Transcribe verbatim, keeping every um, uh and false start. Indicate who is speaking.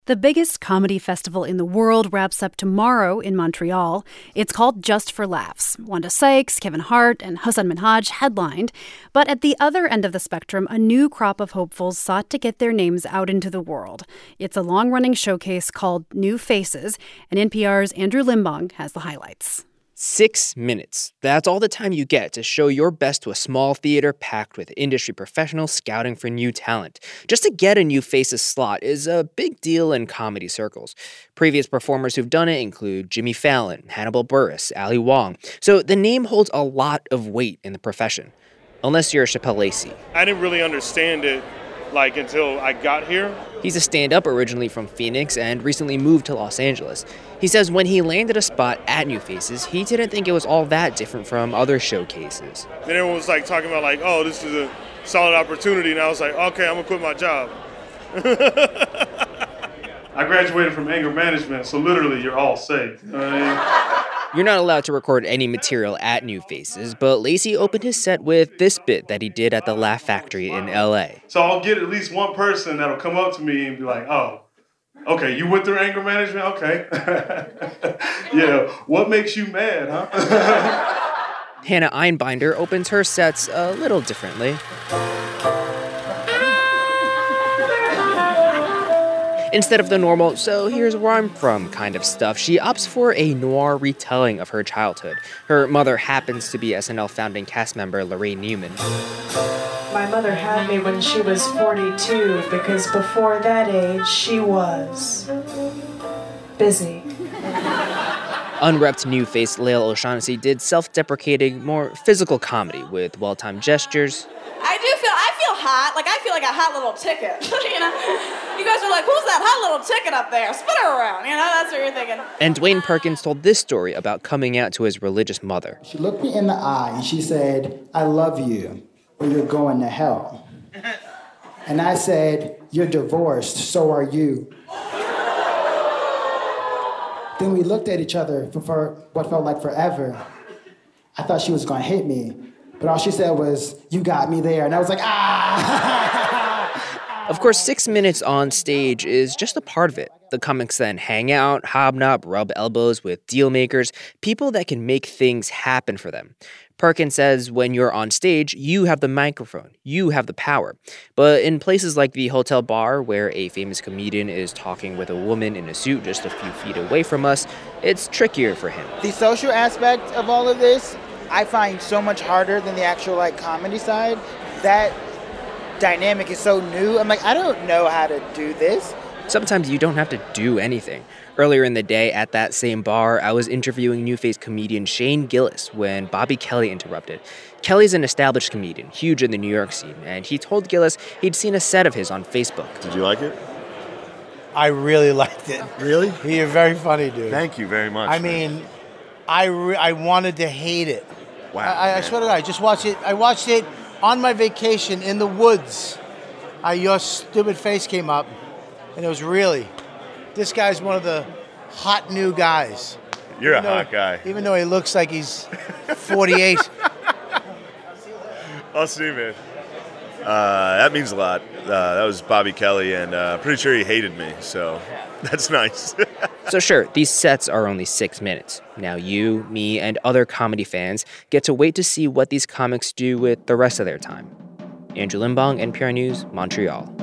Speaker 1: The biggest comedy festival in the world wraps up tomorrow in Montreal. It's called Just for Laughs. Wanda Sykes, Kevin Hart, and Hasan Minhaj headlined. But at the other end of the spectrum, a new crop of hopefuls sought to get their names out into the world. It's a long-running showcase called New Faces, and N P R's Andrew Limbong has the highlights.
Speaker 2: Six minutes. That's all the time you get to show your best to a small theater packed with industry professionals scouting for new talent. Just to get a New Faces slot is a big deal in comedy circles. Previous performers who've done it include Jimmy Fallon, Hannibal Buress, Ali Wong. So the name holds a lot of weight in the profession. Unless you're Chappelle Lacey.
Speaker 3: I didn't really understand it like until I got here.
Speaker 2: He's a stand-up originally from Phoenix and recently moved to Los Angeles. He says when he landed a spot at New Faces, he didn't think it was all that different from other showcases.
Speaker 3: Then everyone was like talking about like, oh, this is a solid opportunity, and I was like, okay, I'm gonna quit my job. I graduated from anger management, so literally you're all safe. You know what I mean?
Speaker 2: You're not allowed to record any material at New Faces, but Lacey opened his set with this bit that he did at the Laugh Factory in L A.
Speaker 3: So I'll get at least one person that'll come up to me and be like, oh, okay, you went through anger management? Okay. Yeah, what makes you mad, huh?
Speaker 2: Hannah Einbinder opens her sets a little differently. Instead of the normal, so here's where I'm from kind of stuff, she opts for a noir retelling of her childhood. Her mother happens to be S N L founding cast member Laraine Newman.
Speaker 4: My mother had me when she was forty-two because before that age, she was busy.
Speaker 2: Unrepped New Face Lael O'Shaughnessy did self-deprecating, more physical comedy with well-timed gestures.
Speaker 5: I do feel, I feel hot. Like, I feel like a hot little ticket. You know? You guys are like, who's that hot little ticket up there? Spin her around. You know, that's what you're thinking.
Speaker 2: And Dwayne Perkins told this story about coming out to his religious mother.
Speaker 6: She looked me in the eye and she said, I love you, or you're going to hell. And I said, you're divorced, so are you. Then we looked at each other for, for what felt like forever. I thought she was going to hit me, but all she said was, you got me there. And I was like, ah!
Speaker 2: Of course, six minutes on stage is just a part of it. The comics then hang out, hobnob, rub elbows with deal makers, people that can make things happen for them. Perkins says when you're on stage, you have the microphone, you have the power. But in places like the hotel bar, where a famous comedian is talking with a woman in a suit just a few feet away from us, it's trickier for him.
Speaker 7: The social aspect of all of this, I find so much harder than the actual like comedy side. That dynamic is so new. I'm like, I don't know how to do this.
Speaker 2: Sometimes you don't have to do anything. Earlier in the day at that same bar, I was interviewing New Face comedian Shane Gillis when Bobby Kelly interrupted. Kelly's an established comedian, huge in the New York scene, and he told Gillis he'd seen a set of his on Facebook.
Speaker 8: Did you like it?
Speaker 9: I really liked it.
Speaker 8: Really?
Speaker 9: You're very funny, dude.
Speaker 8: Thank you very much.
Speaker 9: I
Speaker 8: man.
Speaker 9: mean, I, re- I wanted to hate it.
Speaker 8: Wow.
Speaker 9: I, I swear to God, I just watched it. I watched it on my vacation in the woods. Uh, your stupid face came up, and it was really, this guy's one of the hot new guys.
Speaker 8: You're
Speaker 9: even
Speaker 8: a
Speaker 9: though,
Speaker 8: hot guy.
Speaker 9: Even though he looks like he's forty-eight.
Speaker 8: I'll see you, man. Uh, that means a lot. Uh, that was Bobby Kelly, and uh, pretty sure he hated me, so that's nice.
Speaker 2: So sure, these sets are only six minutes. Now you, me, and other comedy fans get to wait to see what these comics do with the rest of their time. Andrew Limbong, N P R News, Montreal.